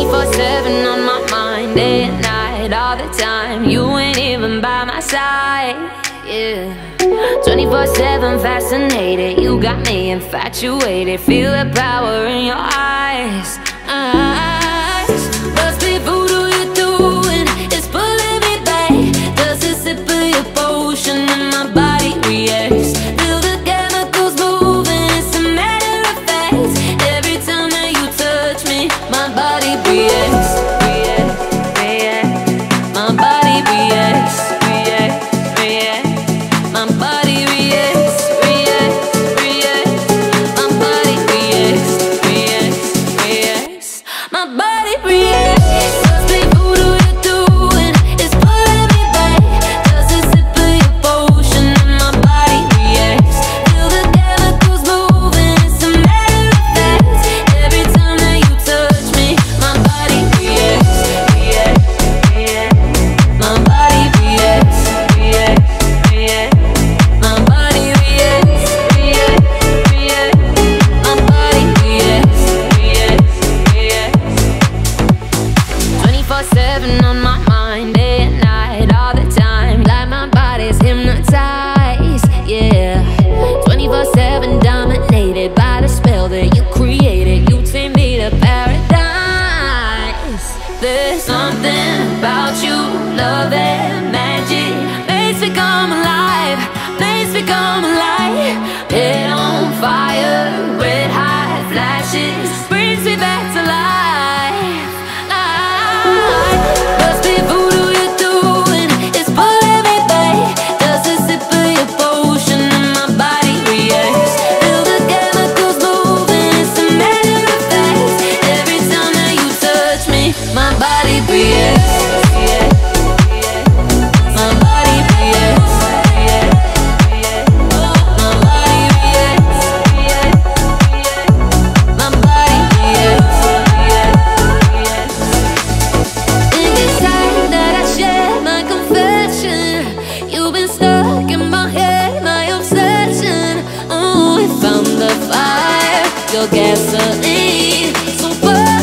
24/7 on my mind, day and night, all the time. You ain't even by my side, yeah. 24/7 fascinated, you got me infatuated. Feel the power in your eyes. Must be voodoo you're doing, it's pulling me back. Does a sip of your potion and my body reacts? Feel the chemicals moving, it's a matter of fact. Every time that you touch me, my body reacts, reacts, reacts. My body reacts, reacts, reacts. My body reacts, reacts, reacts. My body reacts, reacts, reacts. My body reacts. Must be voodoo you're doing, it's pulling me back. Does a sip of your potion and my body reacts? Feel the chemicals moving, it's a matter of fact. Every time that you touch me, my body reacts, reacts, reacts. My body reacts, reacts, reacts. My body reacts, reacts, reacts. My body reacts, reacts, reacts. 24/7 on my mind, day and night, all the time. Like my body's hypnotized, yeah. 24/7 dominated by the spell that you created. You take me to paradise. There's something about you, love and magic. Makes me come alive, makes me come alive. Head on fire, red hot flashes, brings me back to life. Must be voodoo you're doing, it's pulling me back. Does a sip of your potion and my body reacts? Feel the chemicals moving, it's a matter of fact. Every time that you touch me, my body reacts, reacts, reacts. My body reacts, reacts, reacts. My body reacts, reacts, reacts. My body reacts, reacts, reacts. In this time that I share my confession, you've been stuck in my head, my obsession. Oh, we found the fire, your gasoline, so burn.